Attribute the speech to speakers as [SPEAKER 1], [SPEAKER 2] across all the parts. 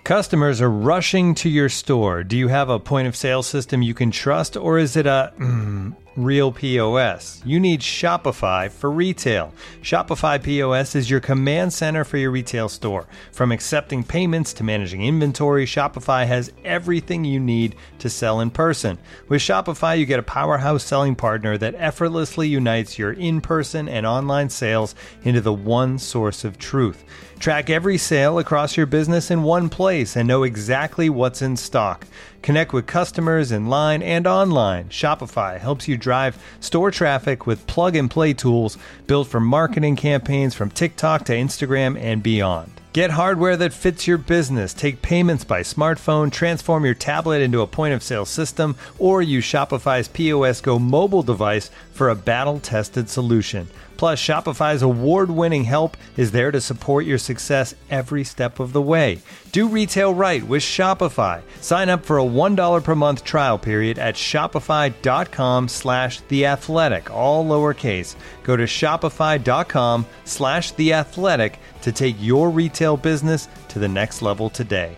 [SPEAKER 1] Customers are rushing to your store. Do you have a point of sale system you can trust, or is it a real POS? You need Shopify for retail. Shopify POS is your command center for your retail store. From accepting payments to managing inventory, Shopify has everything you need to sell in person. With Shopify, you get a powerhouse selling partner that effortlessly unites your in-person and online sales into the one source of truth. Track every sale across your business in one place and know exactly what's in stock. Connect with customers in line and online. Shopify helps you drive store traffic with plug-and-play tools built for marketing campaigns from TikTok to Instagram and beyond. Get hardware that fits your business. Take payments by smartphone, transform your tablet into a point-of-sale system, or use Shopify's POS Go mobile device for a battle-tested solution. Plus, Shopify's award-winning help is there to support your success every step of the way. Do retail right with Shopify. Sign up for a $1 per month trial period at shopify.com/theathletic, all lowercase. Go to shopify.com/theathletic to take your retail business to the next level today.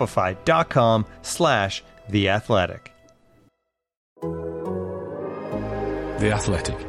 [SPEAKER 1] Shopify.com/theathletic.
[SPEAKER 2] The Athletic.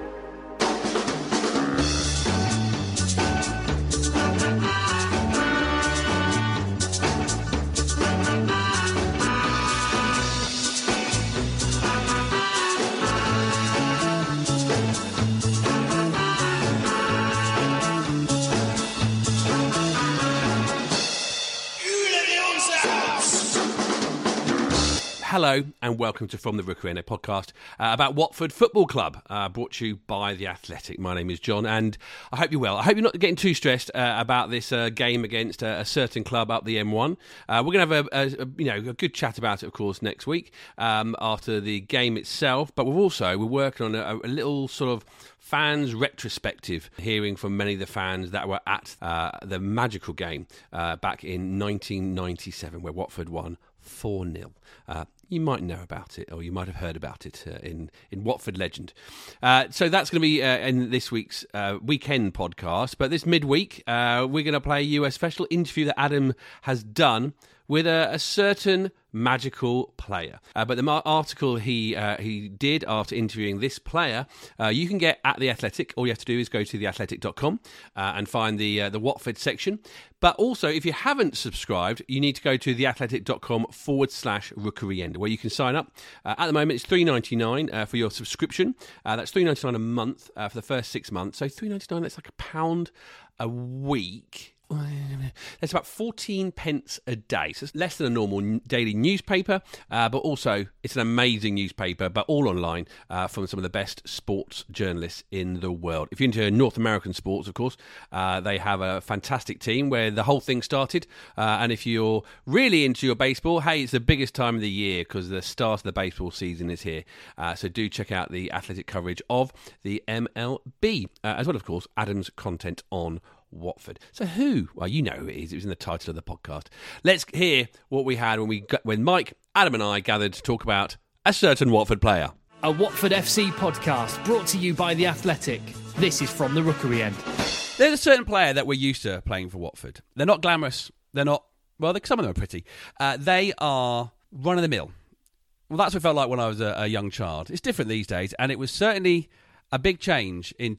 [SPEAKER 2] Hello and welcome to From the Rookery End, a podcast about Watford Football Club, brought to you by The Athletic. My name is John and I hope you're well. I hope you're not getting too stressed about this game against a certain club up the M1. We're going to have a good chat about it, of course, next week after the game itself. But we're working on a little sort of fans retrospective, hearing from many of the fans that were at the magical game back in 1997 where Watford won 4-0. You might know about it, or you might have heard about it in Watford legend. So that's going to be in this week's weekend podcast. But this midweek, we're going to play you a special interview that Adam has done with a certain magical player. But the article he did after interviewing this player, you can get at The Athletic. All you have to do is go to theathletic.com and find the Watford section. But also, if you haven't subscribed, you need to go to theathletic.com/rookery end, where you can sign up. At the moment, it's $3.99 for your subscription. That's $3.99 a month for the first 6 months. So $3.99, that's like £1 a week. That's about 14 pence a day. So it's less than a normal daily newspaper, but also it's an amazing newspaper, but all online from some of the best sports journalists in the world. If you're into North American sports, of course, they have a fantastic team where the whole thing started. And if you're really into your baseball, hey, it's the biggest time of the year because the start of the baseball season is here. So do check out the Athletic coverage of the MLB, as well, of course, Adam's content on Watford. So who? Well, you know who it is. It was in the title of the podcast. Let's hear what we had when Mike, Adam and I gathered to talk about a certain Watford player.
[SPEAKER 3] A Watford FC podcast brought to you by The Athletic. This is From the Rookery End.
[SPEAKER 2] There's a certain player that we're used to playing for Watford. They're not glamorous. They're not, well, some of them are pretty. They are run-of-the-mill. Well, that's what it felt like when I was a young child. It's different these days, and it was certainly a big change in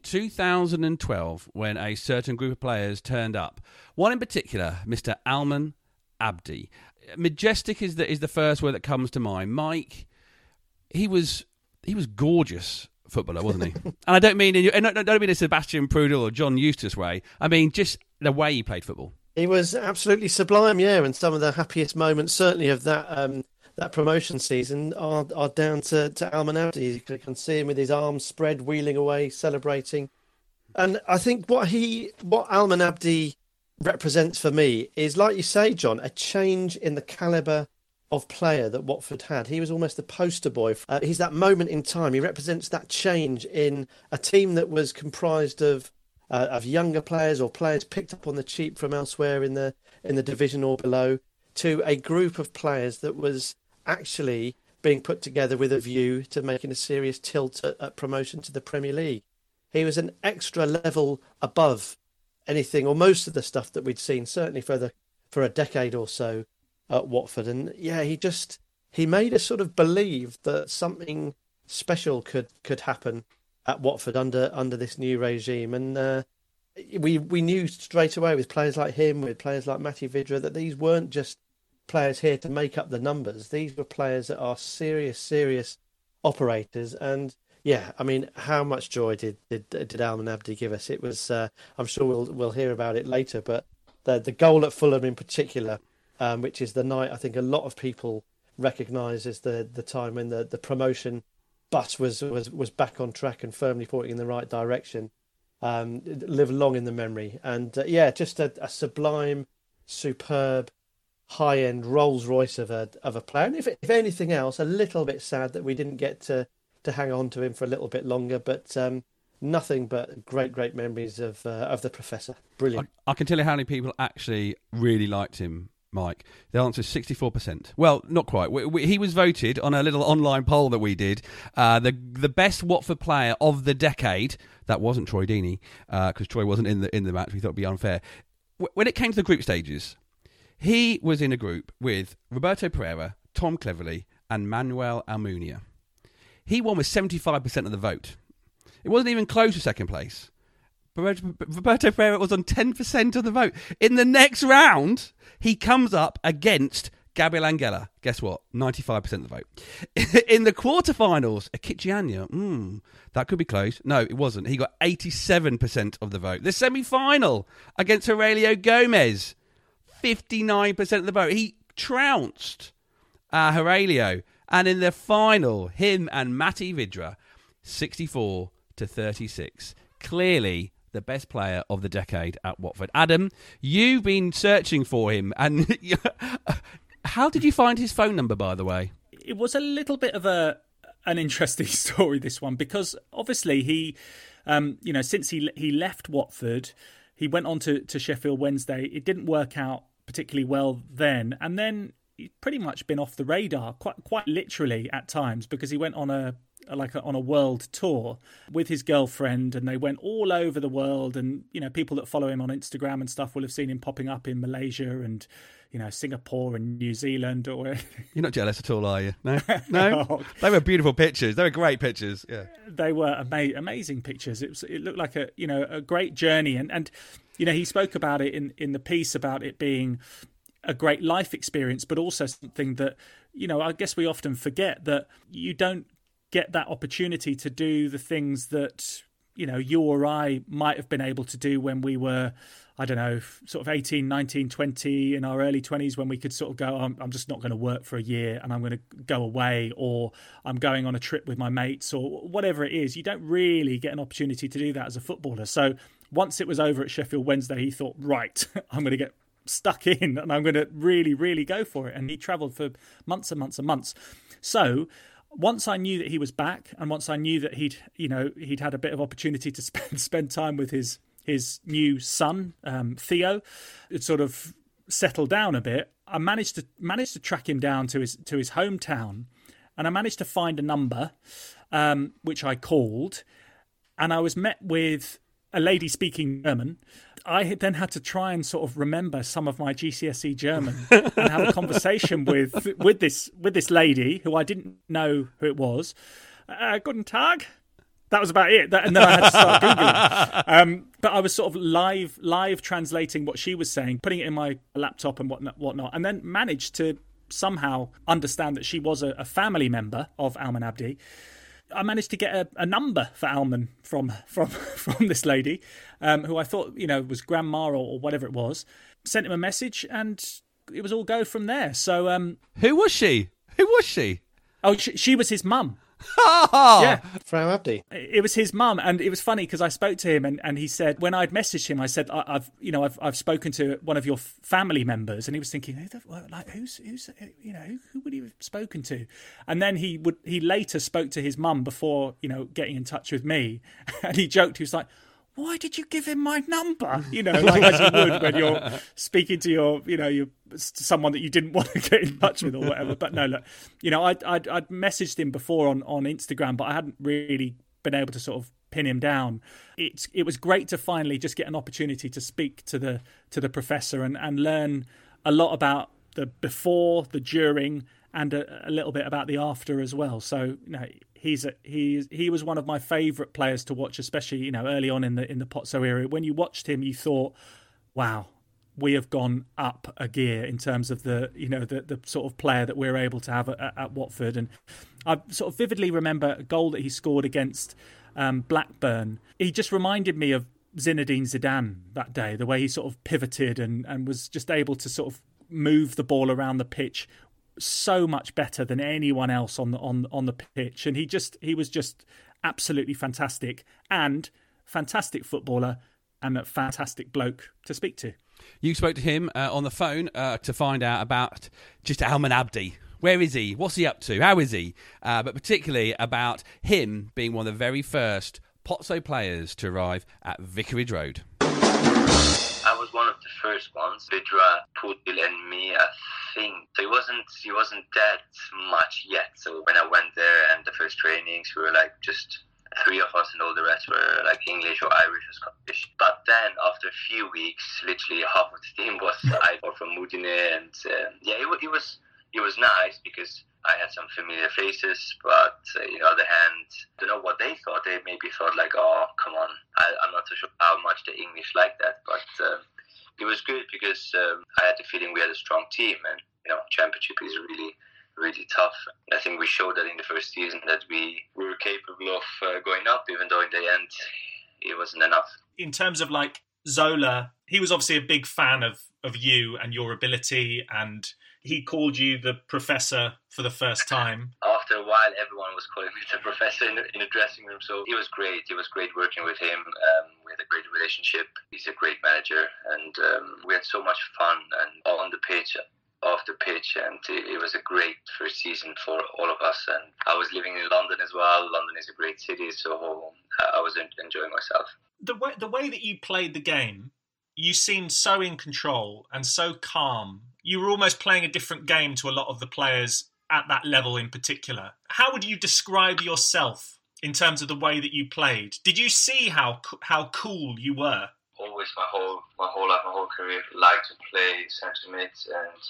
[SPEAKER 2] 2012 when a certain group of players turned up. One in particular, Mr. Almen Abdi. Majestic is the first word that comes to mind. Mike, he was gorgeous footballer, wasn't he? And I don't mean a Sebastian Prudel or John Eustace way. I mean just the way he played football.
[SPEAKER 4] He was absolutely sublime, yeah. And some of the happiest moments, certainly of that promotion season, are down to Almen Abdi. You can see him with his arms spread, wheeling away, celebrating. And I think what Almen Abdi represents for me is, like you say, John, a change in the calibre of player that Watford had. He was almost the poster boy. He's that moment in time. He represents that change in a team that was comprised of younger players or players picked up on the cheap from elsewhere in the division or below, to a group of players that was actually being put together with a view to making a serious tilt at promotion to the Premier League. He was an extra level above anything or most of the stuff that we'd seen, certainly for a decade or so at Watford. And yeah, he made us sort of believe that something special could happen at Watford under this new regime. And we knew straight away with players like him, with players like Matty Vidra, that these weren't just players here to make up the numbers. These were players that are serious operators. And yeah, I mean, how much joy did Alman Abdi give us? It was, I'm sure we'll hear about it later, but the goal at Fulham in particular, which is the night I think a lot of people recognise as the time when the promotion bus was back on track and firmly pointing in the right direction, live long in the memory. And just a sublime, superb, high-end Rolls Royce of a player. And if anything else, a little bit sad that we didn't get to hang on to him for a little bit longer, but nothing but great memories of the Professor. Brilliant.
[SPEAKER 2] I can tell you how many people actually really liked him, Mike. The answer is 64%. Well, not quite. He was voted on a little online poll that we did the best Watford player of the decade. That wasn't Troy Deeney, because Troy wasn't in the match. We thought it'd be unfair. When it came to the group stages, he was in a group with Roberto Pereira, Tom Cleverley, and Manuel Almunia. He won with 75% of the vote. It wasn't even close to second place. Roberto Pereira was on 10% of the vote. In the next round, he comes up against Gabriel Angela. Guess what? 95% of the vote. In the quarterfinals, Akitianya, that could be close. No, it wasn't. He got 87% of the vote. The semi-final against Aurelio Gomez, 59% of the vote. He trounced Aurelio. And in the final, him and Matty Vidra, 64-36. Clearly the best player of the decade at Watford. Adam, you've been searching for him. And how did you find his phone number, by the way?
[SPEAKER 5] It was a little bit of an interesting story, this one, because obviously he, since he left Watford, he went on to Sheffield Wednesday. It didn't work out particularly well then. And then he's pretty much been off the radar, quite literally at times, because he went on a world tour with his girlfriend, and they went all over the world. And people that follow him on Instagram and stuff will have seen him popping up in Malaysia and Singapore and New Zealand. Or
[SPEAKER 2] you're not jealous at all, are you? No. Oh. They were beautiful pictures. They were great pictures. Yeah, they were amazing pictures. It looked like a great journey, and he spoke about it in the piece about it being a great life experience, but also something that, I guess we often forget, that you don't get that opportunity to do the things that, you or I might have been able to do when we were, I don't know, sort of 18, 19, 20, in our early 20s, when we could sort of go, I'm just not going to work for a year and I'm going to go away, or I'm going on a trip with my mates, or whatever it is. You don't really get an opportunity to do that as a footballer. So once it was over at Sheffield Wednesday, he thought, right, I'm going to get stuck in and I'm going to really, really go for it. And he travelled for months and months and months. So once I knew that he was back, and once I knew that he'd had a bit of opportunity to spend time with his new son, Theo, it sort of settled down a bit. I managed to track him down to his hometown, and I managed to find a number, which I called, and I was met with a lady speaking German. I then had to try and sort of remember some of my GCSE German and have a conversation with this lady who I didn't know who it was. Guten Tag. That was about it. And then I had to start Googling. But I was sort of live translating what she was saying, putting it in my laptop and whatnot, and then managed to somehow understand that she was a family member of Alman Abdi. I managed to get a number for Alman from this lady, who I thought, was grandma or whatever it was. Sent him a message, and it was all go from there. So, who was she?
[SPEAKER 5] Oh, she was his mum.
[SPEAKER 4] Yeah, Frau Abdi.
[SPEAKER 5] It was his mum, and it was funny because I spoke to him, and he said, when I'd messaged him, I said, I've spoken to one of your family members, and he was thinking, who would he have spoken to? And then he later spoke to his mum before getting in touch with me, and he joked, he was like, why did you give him my number? Like as you would when you're speaking to your someone that you didn't want to get in touch with or whatever. But no, look, I'd messaged him before on Instagram, but I hadn't really been able to sort of pin him down. It was great to finally just get an opportunity to speak to the professor and learn a lot about the before, the during, and a little bit about the after as well. So he was one of my favourite players to watch, especially early on in the Pozzo era. When you watched him, you thought, wow, we have gone up a gear in terms of the sort of player that we're able to have at Watford. And I sort of vividly remember a goal that he scored against Blackburn. He just reminded me of Zinedine Zidane that day, the way he sort of pivoted and was just able to sort of move the ball around the pitch so much better than anyone else on the pitch. And he was just absolutely fantastic, and fantastic footballer, and a fantastic bloke to speak to.
[SPEAKER 2] You spoke to him on the phone to find out about just Almen Abdi. Where is he? What's he up to? How is he? But particularly about him being one of the very first Pozzo players to arrive at Vicarage Road.
[SPEAKER 6] I was one of the first ones. Vidra, Putil and me, I think. So he wasn't that much yet. So when I went there and the first trainings, we were like just 3 of us, and all the rest were like English or Irish or Scottish. But then after a few weeks, literally half of the team was either from Udine, and it was nice because I had some familiar faces. But on the other hand, I don't know what they thought. They maybe thought like, oh, come on. I'm not so sure how much the English like that, but it was good because I had the feeling we had a strong team, and Championship is really, really tough. I think we showed that in the first season that we were capable of going up, even though in the end it wasn't enough.
[SPEAKER 7] In terms of like Zola, he was obviously a big fan of you and your ability, and he called you the professor for the first time.
[SPEAKER 6] After a while, everyone was calling me the professor in the dressing room, so it was great. It was great working with him. We had a great relationship. He's a great manager, and we had so much fun and on the pitch, off the pitch, and it was a great first season for all of us. And I was living in London as well. London is a great city, so I was enjoying myself.
[SPEAKER 7] The way that you played the game, you seemed so in control and so calm. You were almost playing a different game to a lot of the players at that level in particular. How would you describe yourself in terms of the way that you played? Did you see how cool you were?
[SPEAKER 6] Always my whole life, my whole career, like to play centre mid and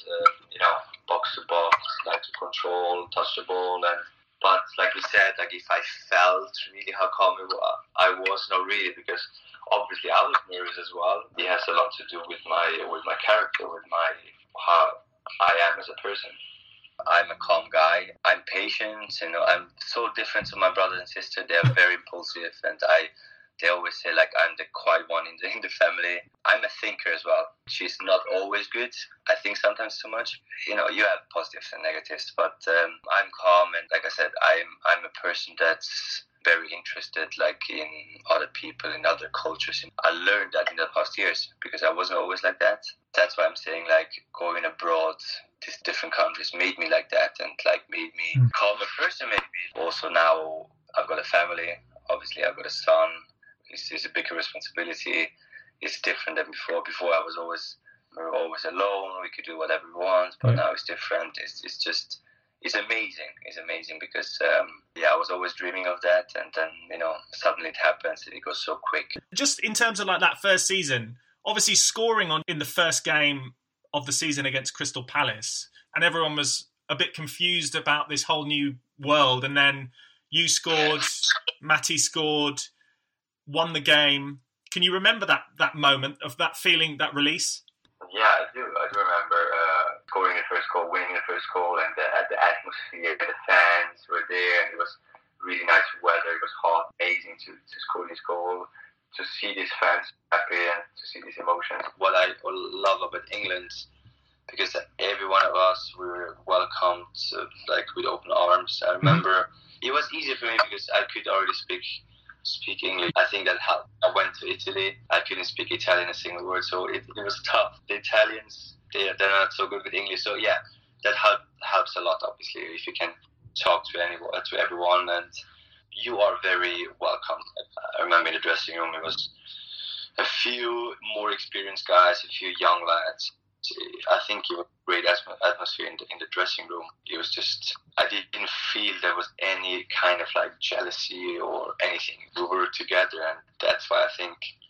[SPEAKER 6] box to box, like to control, touch the ball, but like you said, like if I felt really how calm I was, not really, because obviously I was nervous as well. It has a lot to do with my character, with how I am as a person. I'm a calm guy. I'm patient. I'm so different to my brother and sister. They are very impulsive, and they always say like I'm the quiet one in the family. I'm a thinker as well. She's not always good. I think sometimes too much. You have positives and negatives, but I'm calm, and like I said, I'm a person that's very interested like in other people, in other cultures. I learned that in the past years because I wasn't always like that. That's why I'm saying like going abroad, these different countries made me like that, and like made me calmer person maybe. Also now I've got a family. Obviously I've got a son. It's a bigger responsibility. It's different than before. Before we were always alone. We could do whatever we want, but now it's different. It's amazing. It's amazing because I was always dreaming of that, and then suddenly it happens and it goes so quick.
[SPEAKER 7] Just in terms of like that first season, obviously scoring in the first game of the season against Crystal Palace, and everyone was a bit confused about this whole new world, and then you scored, Matty scored, won the game. Can you remember that moment of that feeling, that release?
[SPEAKER 6] Yeah, I do remember scoring the first goal, winning the first goal, and the atmosphere, the fans were there, and it was really nice weather. It was hot, amazing to score this goal, to see these fans happy and to see these emotions. What I love about England, because every one of us, we were welcomed like with open arms. I remember it was easier for me because I could already speak English. I think that helped. I went to Italy. I couldn't speak Italian a single word, so it was tough. The Italians, they're not so good with English, so yeah, that helps a lot. Obviously, if you can talk to everyone, and you are very welcome. I remember in the dressing room, it was a few more experienced guys, a few young lads. I think it was a great atmosphere in the dressing room. It was just, I didn't feel there was any kind of like jealousy or anything. We were together, and that's why I think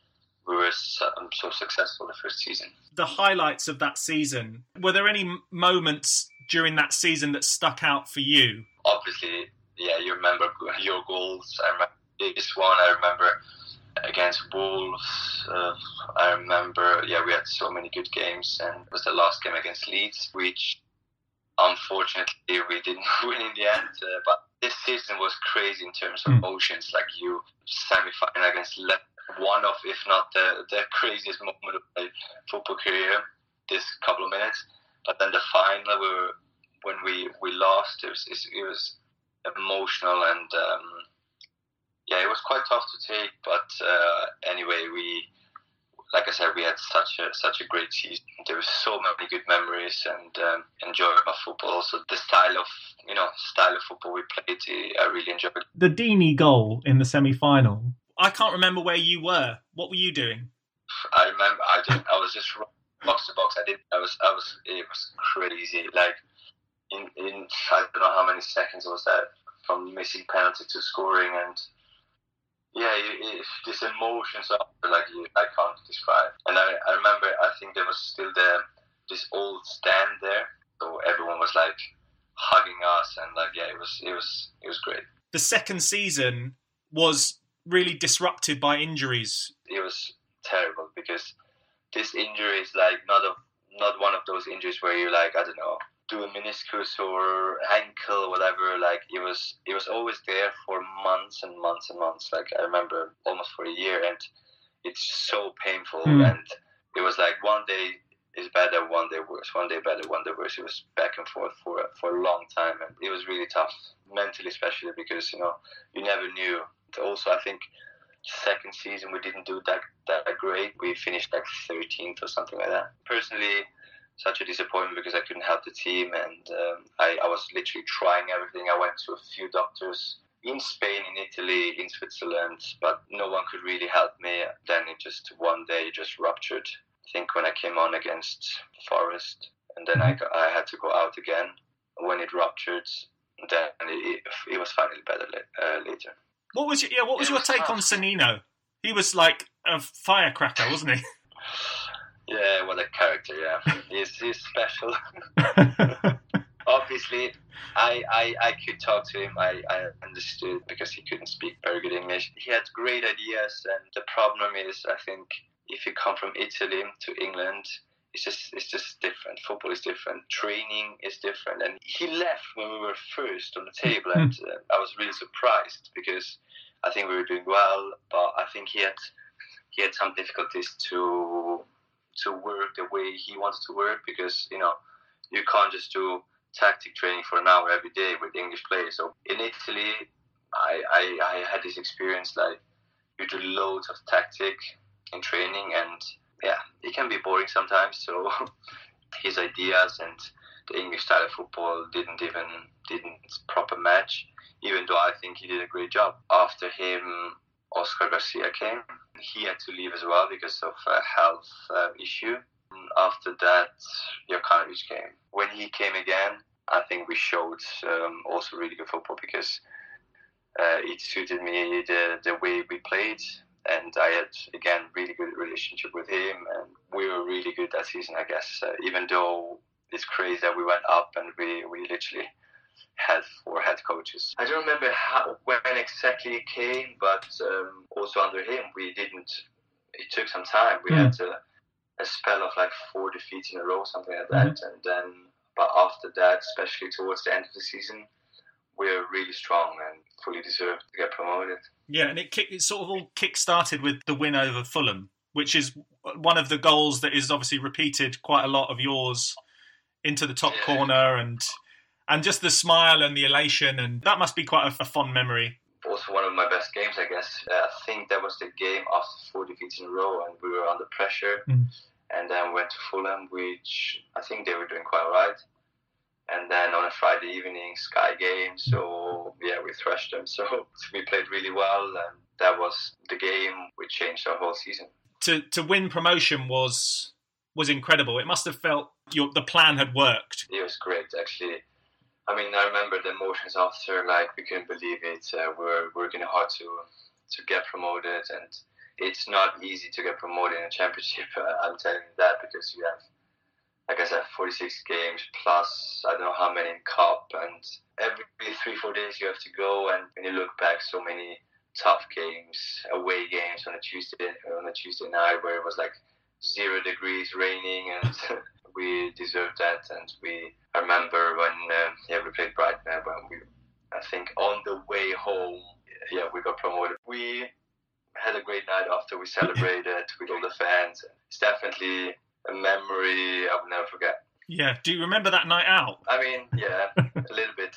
[SPEAKER 6] we were so successful the first season.
[SPEAKER 7] The highlights of that season, were there any moments during that season that stuck out for you?
[SPEAKER 6] Obviously, yeah, you remember your goals. I remember this one. I remember against Wolves. I remember, we had so many good games, and it was the last game against Leeds, which unfortunately we didn't win in the end. But this season was crazy in terms of emotions. Like, you semi-final against Leicester, one of, if not the craziest moment of my football career, this couple of minutes. But then the final, when we lost, it was emotional, and it was quite tough to take. But anyway, like I said, we had such a great season. There were so many good memories, and enjoyed my football. Also, the style of football we played, I really enjoyed.
[SPEAKER 7] The Deeney goal in the semi-final. I can't remember where you were. What were you doing?
[SPEAKER 6] I remember I was just box to box. It was crazy. Like in I don't know how many seconds was that from missing penalty to scoring, and this emotions I can't describe. And I remember, I think there was still this old stand there, so everyone was like hugging us, and it was great.
[SPEAKER 7] The second season was really disrupted by injuries.
[SPEAKER 6] It was terrible, because this injury is like not one of those injuries where you I don't know, do a meniscus or ankle or whatever. Like, it was always there for months and months and months. Like, I remember almost for a year, and it's so painful. And it was like one day is better, one day worse, one day better, one day worse. It was back and forth for a long time, and it was really tough, mentally especially, because you never knew. Also, I think second season we didn't do that great. We finished 13th or something like that. Personally, such a disappointment, because I couldn't help the team, and I was literally trying everything. I went to a few doctors in Spain, in Italy, in Switzerland, but no one could really help me. Then one day just ruptured. I think when I came on against Forest, and then I had to go out again. When it ruptured, then it was finally better later.
[SPEAKER 7] What was your take on Sannino? He was like a firecracker, wasn't he?
[SPEAKER 6] Yeah, what a character, yeah. He's special. Obviously, I could talk to him. I understood, because he couldn't speak very good English. He had great ideas, and the problem is, I think, if you come from Italy to England, it's just different. Football is different. Training is different. And he left when we were first on the table, and I was really surprised, because I think we were doing well, but I think he had some difficulties to work the way he wanted to work, because you can't just do tactic training for an hour every day with English players. So in Italy, I had this experience, like, you do loads of tactic in training, and it can be boring sometimes. So his ideas and the English style of football didn't proper match, even though I think he did a great job. After him, Oscar Garcia came. He had to leave as well because of a health issue. After that, Jokanovic came. When he came again, I think we showed also really good football, because it suited me, the way we played. And I had, again, really good relationship with him, and we were really good that season, I guess. Even though it's crazy that we went up and we literally had 4 head coaches. I don't remember when exactly he came, but also under him, it took some time. We had a spell of 4 defeats in a row, something like that. And then, but after that, especially towards the end of the season, we were really strong and fully deserved to get promoted.
[SPEAKER 7] Yeah, and it sort of all kick-started with the win over Fulham, which is one of the goals that is obviously repeated quite a lot of yours into the top corner, and just the smile and the elation, and that must be quite a fond memory.
[SPEAKER 6] Also one of my best games, I guess. I think that was the game after 4 defeats in a row, and we were under pressure. And then went to Fulham, which I think they were doing quite all right. And then on a Friday evening, Sky game, so we thrashed them. So we played really well, and that was the game which changed our whole season.
[SPEAKER 7] To win promotion was incredible. It must have felt the plan had worked.
[SPEAKER 6] It was great, actually. I mean, I remember the emotions after, we couldn't believe it. We were working hard to get promoted, and it's not easy to get promoted in a championship. I'm telling you that, because you have, like I said, 46 games plus I don't know how many in cup, and every 3-4 days you have to go. And when you look back, so many tough games, away games on a Tuesday night where it was like 0 degrees, raining, and we deserved that. And I remember when we played Brighton, when I think on the way home, we got promoted. We had a great night after. We celebrated with all the fans. It's definitely a memory I will never forget.
[SPEAKER 7] Yeah. Do you remember that night out?
[SPEAKER 6] I mean, yeah, a little bit.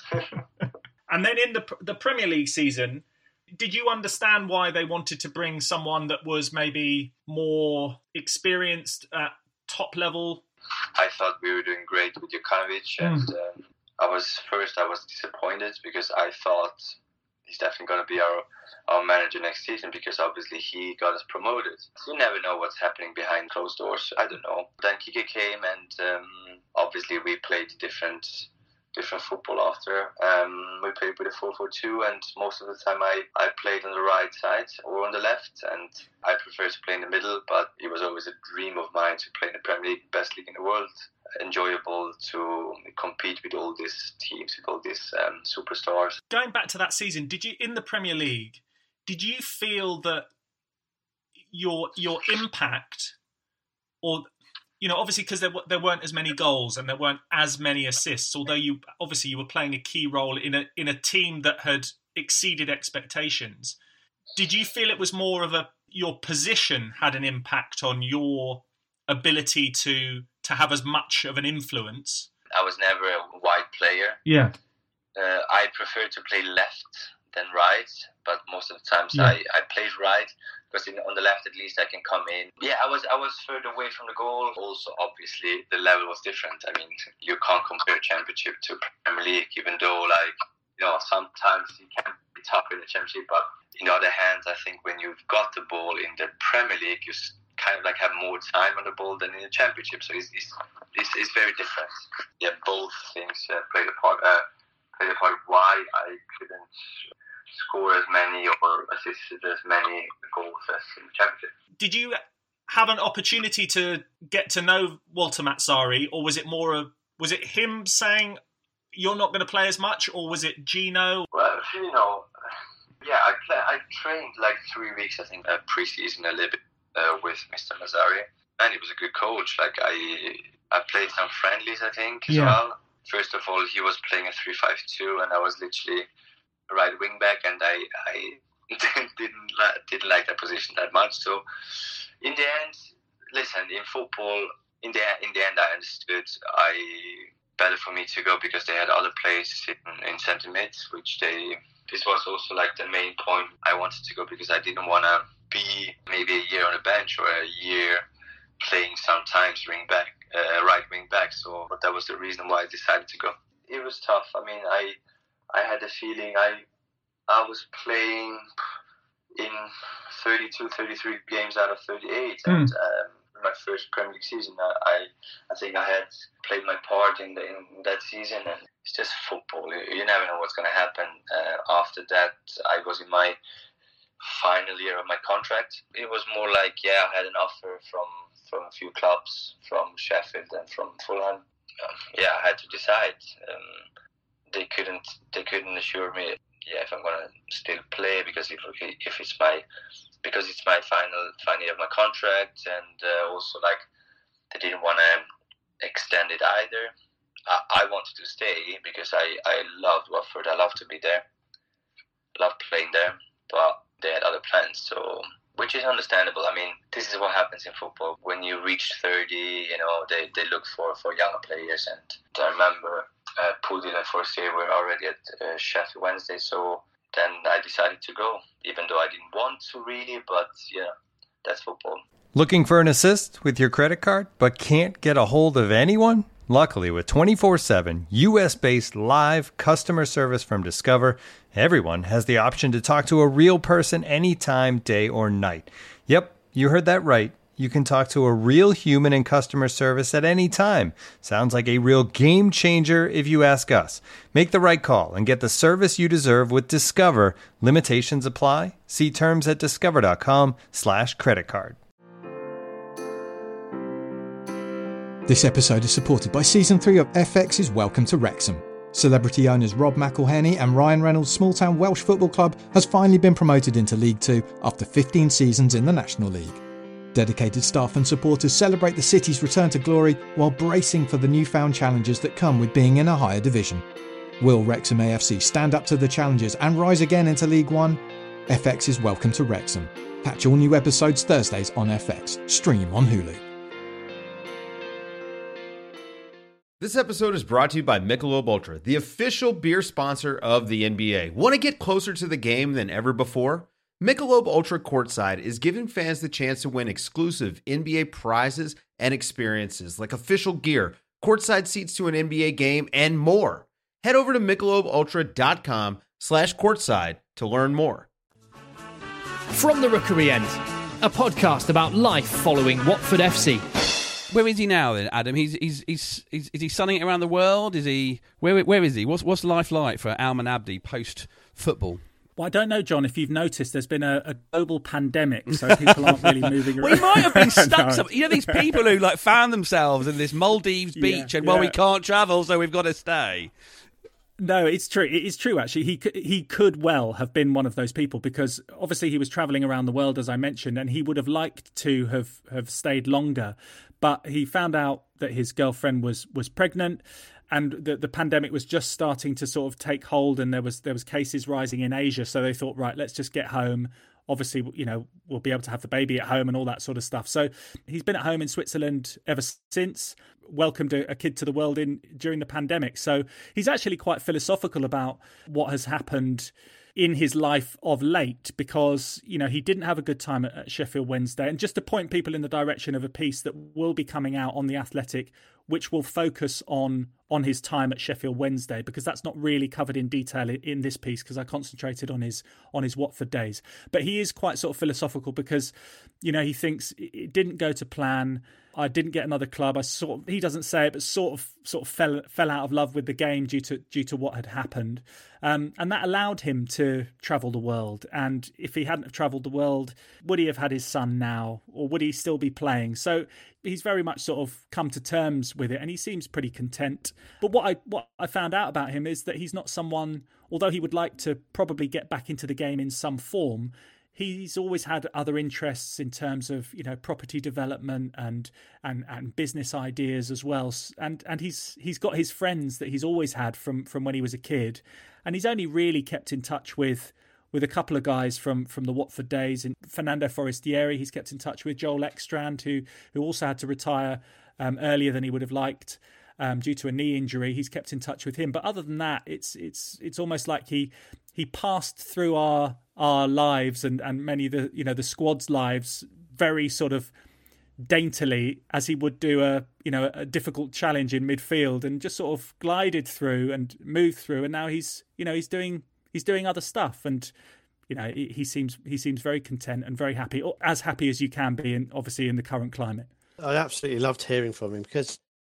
[SPEAKER 7] And then in the Premier League season, did you understand why they wanted to bring someone that was maybe more experienced at top level?
[SPEAKER 6] I thought we were doing great with Jokanovic, and I was disappointed, because I thought he's definitely going to be our manager next season, because obviously he got us promoted. You never know what's happening behind closed doors. I don't know. Then Kike came, and obviously we played different football after. We played with a 4-4-2, and most of the time I played on the right side or on the left, and I prefer to play in the middle, but it was always a dream of mine to play in the Premier League, best league in the world. Enjoyable to compete with all these teams, with all these superstars.
[SPEAKER 7] Going back to that season, in the Premier League, did you feel that your impact, or obviously because there weren't as many goals and there weren't as many assists, although you were playing a key role in a team that had exceeded expectations. Did you feel it was more of your position had an impact on your ability to have as much of an influence?
[SPEAKER 6] I was never a wide player.
[SPEAKER 7] Yeah.
[SPEAKER 6] I prefer to play left than right, but most of the times I played right, because on the left at least I can come in. Yeah, I was further away from the goal. Also, obviously, the level was different. I mean, you can't compare Championship to Premier League, even though, sometimes it can be tough in the Championship, but on the other hand, I think when you've got the ball in the Premier League, you kind of have more time on the ball than in the Championship. So it's very different. Yeah, both things played a part. Why I couldn't score as many or assisted as many goals as in the Championship.
[SPEAKER 7] Did you have an opportunity to get to know Walter Mazzarri, or was it him saying you're not going to play as much, or was it Gino?
[SPEAKER 6] Well, I trained 3 weeks, I think, pre-season a little bit with Mr. Mazzarri, and he was a good coach. I played some friendlies, I think, as well. First of all, he was playing a 3-5-2, and I was literally a right wing back, and I didn't like that position that much. So, in the end, listen, in football, in the end, I understood. Better for me to go, because they had other players in centre mid, this was also the main point. I wanted to go because I didn't want to be maybe a year on the bench or a year playing sometimes right wing back. So, but that was the reason why I decided to go. It was tough. I mean, I had a feeling I was playing in 32, 33 games out of 38, and my first Premier League season, I think I had played my part in that season, and it's just football. You never know what's going to happen. After that, I was in my final year of my contract. It was more I had an offer from a few clubs, from Sheffield and from Fulham. I had to decide. They couldn't assure me if I'm gonna still play, because if it's my final year of my contract, and also they didn't want to extend it either. I wanted to stay because I loved Watford. I loved to be there, loved playing there, but they had other plans, so, which is understandable. I mean, this is what happens in football. When you reach 30, they look for younger players. And I remember Pudil and Forestier were already at Sheffield Wednesday, so then I decided to go, even though I didn't want to really, but that's football.
[SPEAKER 1] Looking for an assist with your credit card, but can't get a hold of anyone? Luckily, with 24/7 US-based live customer service from Discover, everyone has the option to talk to a real person anytime, day or night. Yep, you heard that right. You can talk to a real human in customer service at any time. Sounds like a real game changer if you ask us. Make the right call and get the service you deserve with Discover. Limitations apply. See terms at discover.com/creditcard.
[SPEAKER 8] This episode is supported by Season 3 of FX's Welcome to Wrexham. Celebrity owners Rob McElhenney and Ryan Reynolds' small-town Welsh football club has finally been promoted into League 2 after 15 seasons in the National League. Dedicated staff and supporters celebrate the city's return to glory while bracing for the newfound challenges that come with being in a higher division. Will Wrexham AFC stand up to the challenges and rise again into League 1? FX's Welcome to Wrexham. Catch all new episodes Thursdays on FX. Stream on Hulu.
[SPEAKER 9] This episode is brought to you by Michelob Ultra, the official beer sponsor of the NBA. Want to get closer to the game than ever before? Michelob Ultra Courtside is giving fans the chance to win exclusive NBA prizes and experiences like official gear, courtside seats to an NBA game, and more. Head over to MichelobUltra.com/courtside to learn more.
[SPEAKER 3] From the Rookery End, a podcast about life following Watford FC.
[SPEAKER 2] Where is he now then, Adam? Is he sunning it around the world? Is he where is he? What's life like for Alman Abdi post football?
[SPEAKER 5] Well, I don't know, John, if you've noticed, there's been a global pandemic, so people aren't really moving around.
[SPEAKER 2] Well, he might have been stuck. No. You know, these people who found themselves in this Maldives beach and we can't travel, so we've got to stay.
[SPEAKER 5] No, it's true. It is true, actually. He could well have been one of those people because obviously he was travelling around the world, as I mentioned, and he would have liked to have stayed longer. But he found out that his girlfriend was pregnant, and the pandemic was just starting to sort of take hold, and there was cases rising in Asia. So they thought, right, let's just get home. Obviously, we'll be able to have the baby at home and all that sort of stuff. So he's been at home in Switzerland ever since, welcomed a kid to the world during the pandemic. So he's actually quite philosophical about what has happened in his life of late because, he didn't have a good time at Sheffield Wednesday. And just to point people in the direction of a piece that will be coming out on The Athletic, which will focus on his time at Sheffield Wednesday, because that's not really covered in detail in this piece because I concentrated on his Watford days. But he is quite sort of philosophical because, he thinks it didn't go to plan. I didn't get another club. He doesn't say it, but sort of fell out of love with the game due to what had happened. And that allowed him to travel the world. And if he hadn't have travelled the world, would he have had his son now, or would he still be playing? So he's very much sort of come to terms with it, and he seems pretty content. But what I found out about him is that he's not someone, although he would like to probably get back into the game in some form, he's always had other interests in terms of property development and business ideas as well, and he's got his friends that he's always had from when he was a kid, and he's only really kept in touch with a couple of guys from the Watford days. And Fernando Forestieri he's kept in touch with, Joel Ekstrand who also had to retire earlier than he would have liked due to a knee injury. He's kept in touch with him, but other than that, it's almost like he passed through our lives and many of the squad's lives very sort of daintily, as he would do a difficult challenge in midfield, and just sort of glided through and moved through. And now he's doing other stuff, and he seems very content and very happy, or as happy as you can be, obviously in the current climate.
[SPEAKER 4] I absolutely loved hearing from him because,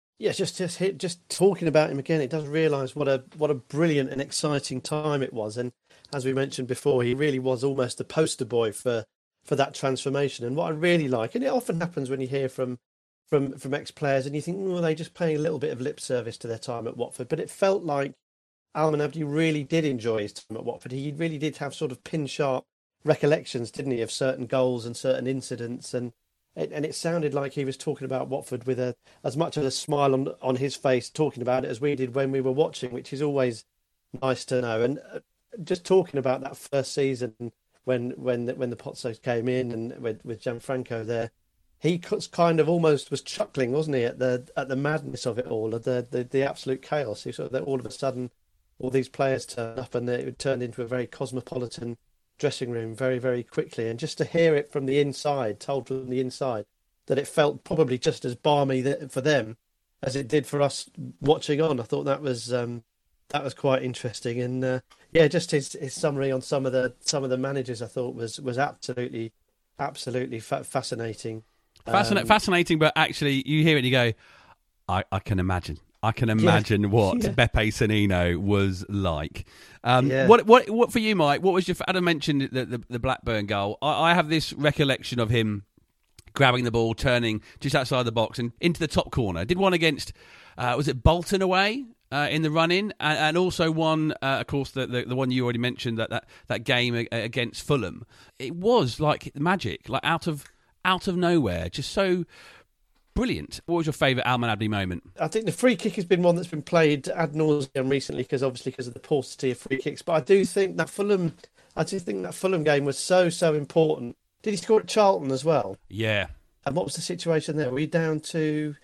[SPEAKER 4] just talking about him again, it does realise what a brilliant and exciting time it was. And as we mentioned before, he really was almost the poster boy for that transformation. And what I really like, and it often happens when you hear from ex-players and you think, are they just paying a little bit of lip service to their time at Watford? But it felt like Alman Abdi really did enjoy his time at Watford. He really did have sort of pin-sharp recollections, didn't he, of certain goals and certain incidents. And it sounded like he was talking about Watford with as much of a smile on his face, talking about it as we did when we were watching, which is always nice to know. And just talking about that first season when the Pozzos came in and with Gianfranco there, he kind of almost was chuckling, wasn't he, at the madness of it all, at the absolute chaos. He sort of, all of a sudden, all these players turned up and it turned into a very cosmopolitan dressing room very, very quickly. And just to hear it from the inside, told from the inside, that it felt probably just as balmy for them as it did for us watching on. I thought that was quite interesting. And just his summary on some of the managers I thought was absolutely fascinating.
[SPEAKER 2] Fascinating, but actually, you hear it and you go, I can imagine. I can imagine what Beppe Sannino was like. What for you, Mike? What was your? Adam mentioned the Blackburn goal. I have this recollection of him grabbing the ball, turning just outside the box and into the top corner. Did one against, was it Bolton away in the run-in, and also one, of course, the one you already mentioned, that game against Fulham. It was like magic, like out of nowhere, just so brilliant. What was your favourite Alman Abdi moment?
[SPEAKER 4] I think the free kick has been one that's been played ad nauseum recently because of the paucity of free kicks. But I do think that Fulham game was so important. Did he score at Charlton as well?
[SPEAKER 2] Yeah.
[SPEAKER 4] And what was the situation there? Were you down to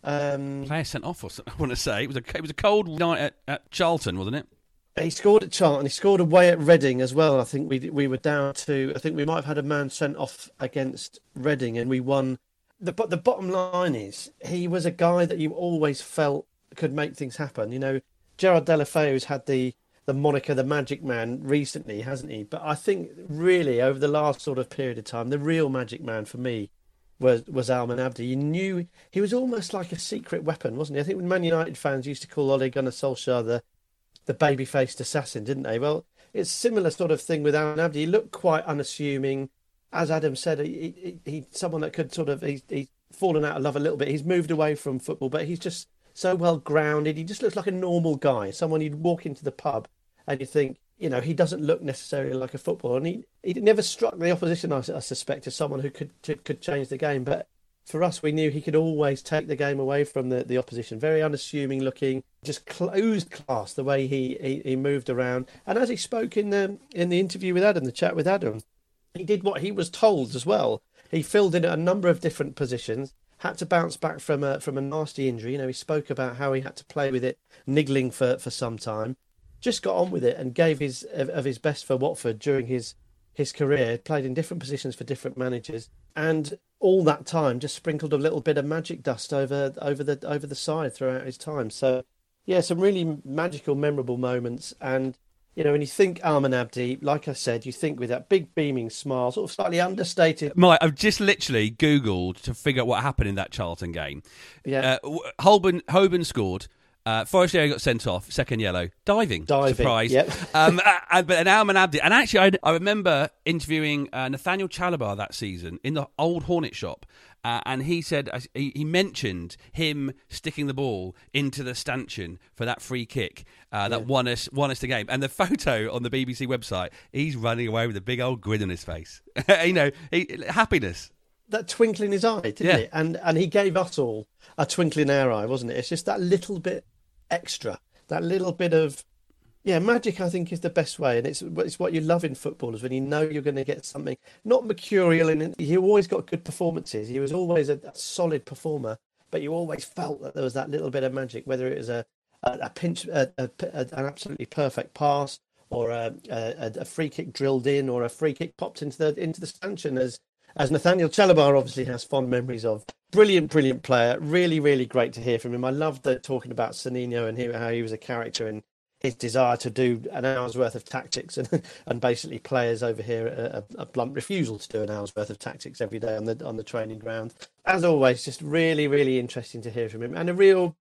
[SPEAKER 2] player sent off? I want to say it was a cold night at Charlton, wasn't it?
[SPEAKER 4] He scored at Charlton. He scored away at Reading as well. I think we were down to. I think we might have had a man sent off against Reading, and we won. But the bottom line is, he was a guy that you always felt could make things happen. You know, Gerard Deulofeu's had the moniker the Magic Man recently, hasn't he? But I think really over the last sort of period of time, the real Magic Man for me was Alman Abdi. You knew he was almost like a secret weapon, wasn't he? I think when Man United fans used to call Ole Gunnar Solskjaer the baby-faced assassin, didn't they? Well, it's a similar sort of thing with Alman Abdi. He looked quite unassuming. As Adam said, he's someone that could sort of, he's fallen out of love a little bit. He's moved away from football, but he's just so well grounded. He just looks like a normal guy, someone you'd walk into the pub and you think, you know, he doesn't look necessarily like a footballer. And he never struck the opposition, I suspect, as someone who could change the game. But for us, we knew he could always take the game away from the opposition. Very unassuming looking, just closed class the way he moved around. And as he spoke in the interview with Adam, the chat with Adam, he did what he was told as well. He filled in a number of different positions, had to bounce back from a nasty injury. You know, he spoke about how he had to play with it, niggling for some time. Just got on with it and gave his best for Watford during his career. Played in different positions for different managers, and all that time just sprinkled a little bit of magic dust over the side throughout his time. So, yeah, some really magical, memorable moments. And you know, when you think Alman Abdi, like I said, you think with that big beaming smile, sort of slightly understated.
[SPEAKER 2] Mike, I've just literally Googled to figure out what happened in that Charlton game.
[SPEAKER 4] Yeah.
[SPEAKER 2] Hoban scored. Forestier got sent off, second yellow. Diving. Surprise.
[SPEAKER 4] Yep.
[SPEAKER 2] But an Alman Abdi. And actually, I remember interviewing Nathaniel Chalabar that season in the old Hornet shop. And he said, he mentioned him sticking the ball into the stanchion for that free kick that won us the game. And the photo on the BBC website, he's running away with a big old grin on his face. You know, happiness.
[SPEAKER 4] That twinkle in his eye, didn't it? And he gave us all a twinkle in our eye, wasn't it? It's just that little bit extra, that little bit of, magic, I think, is the best way. And it's what you love in footballers, when you know you're going to get something, not mercurial, and he always got good performances. He was always a solid performer, but you always felt that there was that little bit of magic, whether it was a pinch, an absolutely perfect pass, or a free kick drilled in, or a free kick popped into the stanchion, as Nathaniel Chalabar obviously has fond memories of. Brilliant player. Really, really great to hear from him. I loved talking about Sannino and how he was a character and his desire to do an hour's worth of tactics, and basically players over here a blunt refusal to do an hour's worth of tactics every day on the training ground. As always, just really, really interesting to hear from him, and a real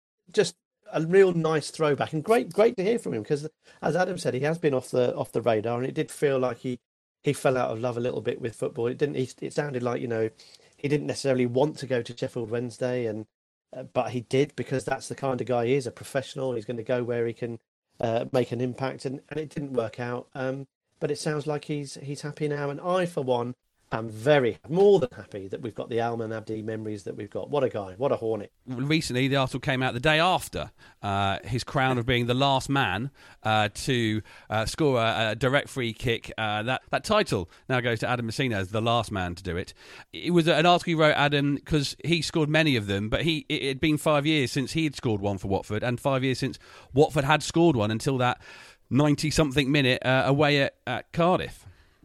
[SPEAKER 4] nice throwback, and great to hear from him, because as Adam said, he has been off the radar, and it did feel like he fell out of love a little bit with football. It sounded like, you know, he didn't necessarily want to go to Sheffield Wednesday, but he did, because that's the kind of guy he is, a professional. He's going to go where he can make an impact, and it didn't work out. But it sounds like he's happy now, and I, for one, am more than happy that we've got the Alman Abdi memories that we've got. What a guy, what a Hornet.
[SPEAKER 2] Recently, the article came out the day after his crown of being the last man to score a direct free kick. That title now goes to Adam Messina as the last man to do it. It was an article he wrote, Adam, because he scored many of them, but it had been 5 years since he had scored one for Watford, and 5 years since Watford had scored one, until that 90-something minute away at Cardiff.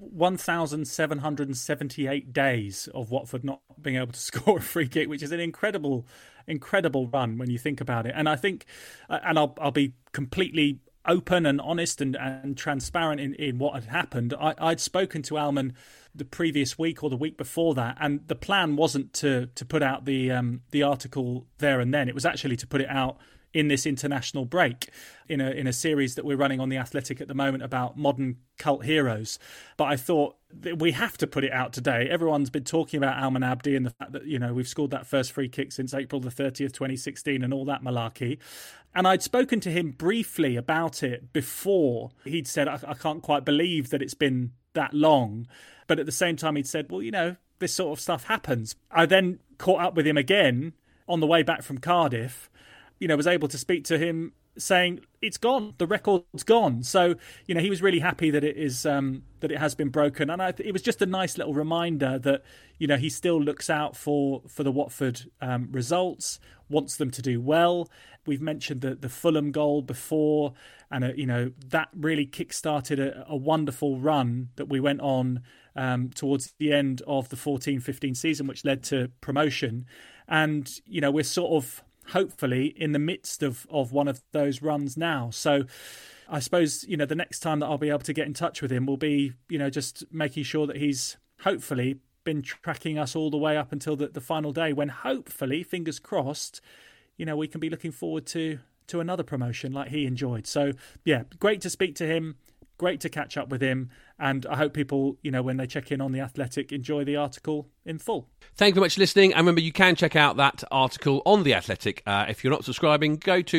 [SPEAKER 5] 1,778 days of Watford not being able to score a free kick, which is an incredible run when you think about it. And I think, and I'll be completely open and honest and transparent in what had happened. I'd spoken to Alman the previous week or the week before that, and the plan wasn't to put out the article there and then. It was actually to put it out in this international break in a series that we're running on The Athletic at the moment about modern cult heroes. But I thought that we have to put it out today. Everyone's been talking about Alman Abdi and the fact that, we've scored that first free kick since April the 30th, 2016 and all that malarkey. And I'd spoken to him briefly about it before. He'd said, I can't quite believe that it's been that long. But at the same time, he'd said, well, this sort of stuff happens. I then caught up with him again on the way back from Cardiff, was able to speak to him saying it's gone, the record's gone. So, he was really happy that it is that it has been broken. And it was just a nice little reminder that, he still looks out for the Watford results, wants them to do well. We've mentioned the Fulham goal before, and that really kick-started a wonderful run that we went on towards the end of the 14-15 season, which led to promotion. And, we're sort of hopefully in the midst of one of those runs now. So I suppose, the next time that I'll be able to get in touch with him will be, just making sure that he's hopefully been tracking us all the way up until the final day, when hopefully, fingers crossed, we can be looking forward to another promotion like he enjoyed. So yeah, great to speak to him. Great to catch up with him, and I hope people, when they check in on The Athletic, enjoy the article in full.
[SPEAKER 2] Thank you very much for listening, and remember, you can check out that article on The Athletic. If you're not subscribing, go to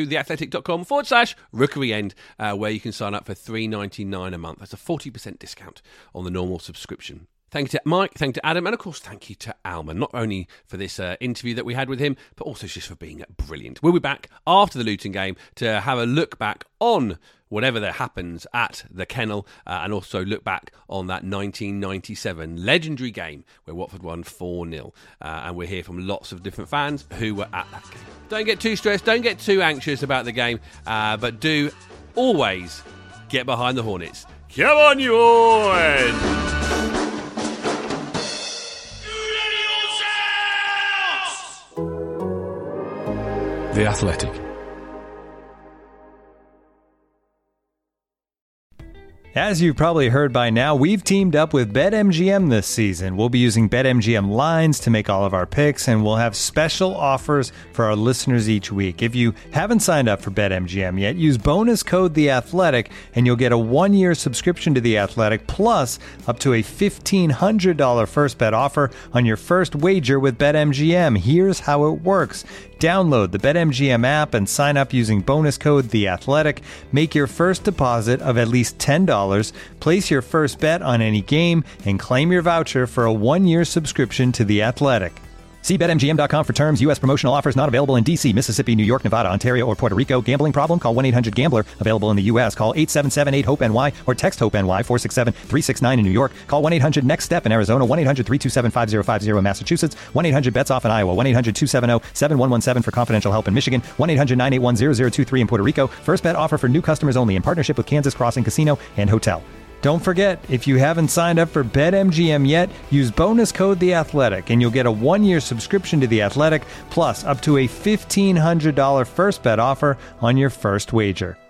[SPEAKER 2] theathletic.com/RookeryEnd, where you can sign up for $3.99 a month. That's a 40% discount on the normal subscription. Thank you to Mike, thank you to Adam, and of course thank you to Alman, not only for this interview that we had with him, but also just for being brilliant. We'll be back after the Luton game to have a look back on whatever that happens at the Kennel, and also look back on that 1997 legendary game where Watford won 4-0. And we'll hear from lots of different fans who were at that game. Don't get too stressed, don't get too anxious about the game, but do always get behind the Hornets. Come on, you Hornets!
[SPEAKER 10] The Athletic.
[SPEAKER 1] As you've probably heard by now, we've teamed up with BetMGM this season. We'll be using BetMGM lines to make all of our picks, and we'll have special offers for our listeners each week. If you haven't signed up for BetMGM yet, use bonus code The Athletic, and you'll get a 1-year subscription to The Athletic, plus up to a $1,500 first bet offer on your first wager with BetMGM. Here's how it works. Download the BetMGM app and sign up using bonus code The Athletic. Make your first deposit of at least $10. Place your first bet on any game and claim your voucher for a 1-year subscription to The Athletic. See BetMGM.com for terms. U.S. promotional offers not available in D.C., Mississippi, New York, Nevada, Ontario, or Puerto Rico. Gambling problem? Call 1-800-GAMBLER. Available in the U.S. Call 877-8-HOPE-NY or text HOPE-NY 467-369 in New York. Call 1-800-NEXT-STEP in Arizona. 1-800-327-5050 in Massachusetts. 1-800-BETS-OFF in Iowa. 1-800-270-7117 for confidential help in Michigan. 1-800-981-0023 in Puerto Rico. First bet offer for new customers only in partnership with Kansas Crossing Casino and Hotel. Don't forget, if you haven't signed up for BetMGM yet, use bonus code The Athletic, and you'll get a 1-year subscription to The Athletic, plus up to a $1,500 first bet offer on your first wager.